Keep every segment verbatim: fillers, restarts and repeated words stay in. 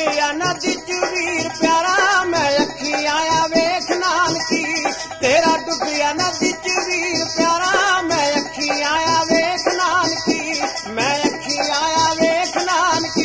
ਡੁੱਬਿਆ ਨਦੀ ਚ ਵੀਰ ਪਿਆਰਾ ਮੈਂ ਅੱਖੀ ਆਇਆ ਵੇਖ ਨਾਨਕੀ ਤੇਰਾ ਡੁੱਬਿਆ ਨਦੀ ਚ ਵੀਰ ਪਿਆਰਾ ਮੈਂ ਅੱਖੀ ਆਇਆ ਵੇਖ ਨਾਨਕੀ ਮੈਂ ਅੱਖੀ ਆਇਆ ਵੇਖ ਨਾਨਕੀ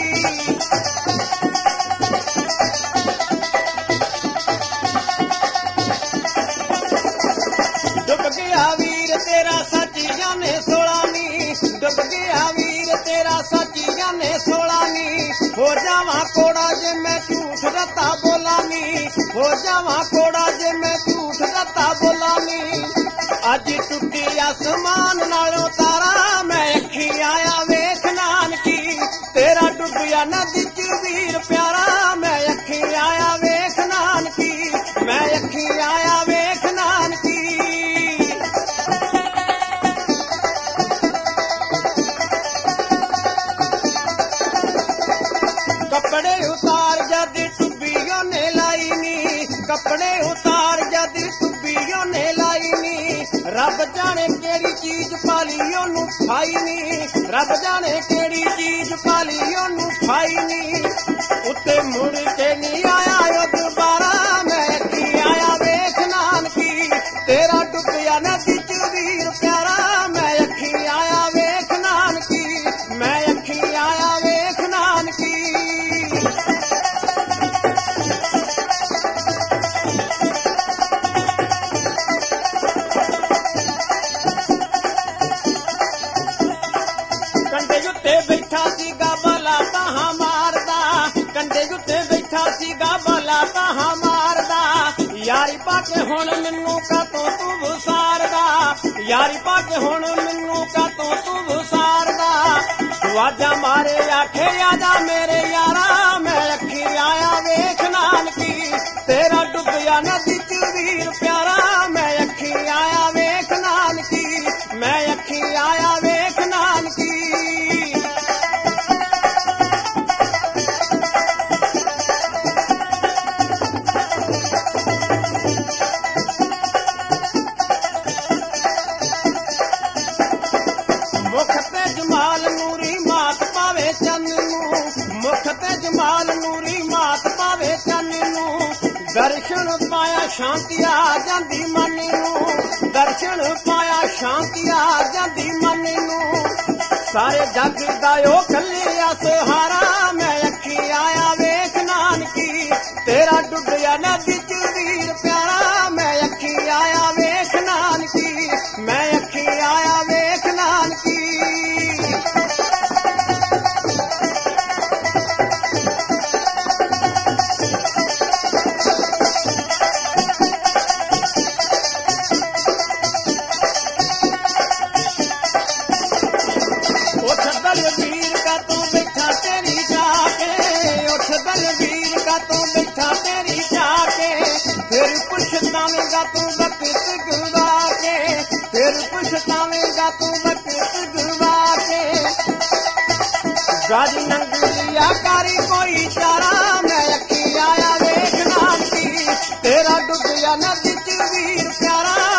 ਡੁੱਬ ਗਿਆ ਵੀਰ ਤੇਰਾ ਸੱਚ ਜਾਣੇ ਸੋਲਾ ਨੀ ਡੁੱਬ ਗਿਆ ਵੀਰ ਤੇਰਾ ਸੱਚ ਜਾਣੇ ਸੋਲਾ ਨੀ ਹੋ ਜਾਵਾਂ ਕੋੜਾ ਜੇ ਮੈਂ ਝੂਠ ਰੱਤਾ ਬੋਲਾਂ ਨੀ ਹੋ ਜਾਵਾਂ ਕੋੜਾ ਜੇ ਮੈਂ ਝੂਠ ਰੱਤਾ ਬੋਲਾਂ ਨੀ ਅੱਜ ਟੁੱਟੀ ਅਸਮਾਨ ਨਾਲੋਂ ਤਾਰਾ ਮੈਂ ਅੱਖੀ ਆਇਆ ਵੇਖ ਨਾਨਕੀ ਤੇਰਾ ਡੁੱਬਿਆ ਨਦੀ ਚ ਵੀਰ ਪਿਆਰਾ ਮੈਂ ਅੱਖੀ ਆਇਆ ਵੇਖ ਨਾਨਕੀ ਮੈਂ ਅੱਖੀ ਆਇਆ ਵੇਖ ਨਾਨਕੀ ਕੱਪੜੇ ਉਤਾਰ ਜਦ ਟੁੱਬੀ ਉਹਨੇ ਲਾਈ ਨੀ ਕੱਪੜੇ ਉਤਾਰ ਜਦ ਟੁੱਬੀ ਉਹਨੇ ਲਾਈ ਨੀ ਰੱਬ ਜਾਣੇ ਕਿਹੜੀ ਚੀਜ਼ ਪਾਲੀ ਉਹਨੂੰ ਖਾਈ ਨੀ ਰੱਬ ਜਾਣੇ ਕਿਹੜੀ ਚੀਜ਼ ਪਾਲੀ ਉਹਨੂੰ ਖਾਈ ਨੀ ਉੱਤੇ ਮੁੜ ਕੇ ਨਹੀਂ ਆਇਆ ਉਹ ਦੁਬਾਰਾ ਮੈਂ ਅੱਖੀ ਆਇਆ ਵੇਖ ਨਾਨਕੀ ਤੇਰਾ ਡੁੱਬਿਆ ਨਦੀ ਚ ਵੀਰ ਪਿਆਰਾ ਮੈਂ ਅੱਖੀ ਆਇਆ ਵੇਖ ਨਾਨਕੀ ਮੈਂ ਅੱਖੀ ਆਇਆ ਵੇਖ ਨਾਨਕੀ ਕੰਡੇ ਉੱਤੇ ਬੈਠਾ ਸੀਗਾ ਬਲਾ ਤਾਹਾਂ ਮਾਰਦਾ ਕੰਡੇ ਉੱਤੇ ਬੈਠਾ ਸੀਗਾ ਬਲਾ ਤਾਹਾਂ ਮਾਰਦਾ ਯਾਰੀ ਪਾ ਕੇ ਹੁਣ ਮੈਨੂੰ ਕਾਤੋਂ ਤੂੰ ਵਿਸਾਰਦਾ ਯਾਰੀ ਪਾ ਕੇ ਹੁਣ ਮੈਨੂੰ ਕਾਤੋਂ ਤੂੰ ਵਿਸਾਰਦਾ ਵਾਜਾ ਮਾਰੇ ਆਖੇ ਆਜਾ ਮੇਰੇ ਯਾਰਾ ਮੈਂ ਅੱਖੀ ਆਇਆ ਵੇਖ ਨਾਨਕੀ ਤੇਰਾ ਡੁੱਬਿਆ ਨਦੀ ਚ ਵੀਰ ਪਿਆਰਾ ਮੈਂ ਅੱਖੀ ਆਇਆ ਵੇਖ ਨਾਨਕੀ ਮੈਂ ਅੱਖੀ ਆਇਆ ਵੇਖ ਨਾਨਕੀ ਮੁਖ ਤੇ ਜਮਾਲ ਨੂਰੀ ਮਾਤ ਪਾਵੇ ਚੰਨ ਨੂੰ ਮੁਖ ਤੇ ਜਮਾਲ ਨੂਰੀ ਮਾਤ ਪਾਵੇ ਚੰਨ ਨੂੰ ਦਰਸ਼ਨ ਪਾਇਆ ਸ਼ਾਂਤੀ ਆ ਜਾਂਦੀ ਮਨ ਨੂੰ ਦਰਸ਼ਨ ਪਾਇਆ ਸ਼ਾਂਤੀ ਆ ਜਾਂਦੀ ਮਨ ਨੂੰ ਸਾਰੇ ਜੱਗ ਦਾ ਉਹ ਕੱਲਿਆ ਸਹਾਰਾ ਮੈਂ ਅੱਖੀ ਆਇਆ ਵੇਖ ਨਾਨਕੀ ਤੇਰਾ ਡੁੱਬਿਆ ਨਦੀ ਚ ਵੀਰ ਪਿਆਰਾ ਮੈਂ ਅੱਖੀ ਆਇਆ ਵੇਖ ਨਾਨਕੀ ਮੈਂ ਅੱਖੀ ਆਇਆ ਵੇਖ ਨਾਨਕੀ ਉੱਠ ਬਲਵੀਰ ਕਾ ਤੂੰ ਬੈਠਾ ਤੇਰੀ ਜਾ ਕੇ ਉੱਠ ਬਲਵੀਰ ਕਾ ਤੂੰ ਬੈਠਾ ਤੇਰੀ ਜਾ ਕੇ ਫਿਰ ਪੁੱਛਤਾਵੇਂਗਾ ਤੂੰ ਵਕਤ ਗੁਵਾ ਕੇ ਫਿਰ ਪੁੱਛਤਾਵੇਂਗਾ ਤੂੰ ਵਕਤ ਗੁਵਾ ਕੇ ਗਾਜੀ ਨੰਗਲੀਆ ਕਰੀ ਕੋਈ ਚਾਰਾ ਮੈਂ ਅੱਖੀ ਆਇਆ ਵੇਖ ਨਾਨਕੀ ਤੇਰਾ ਡੁੱਬਿਆ ਨਦੀ ਚ ਵੀਰ ਪਿਆਰਾ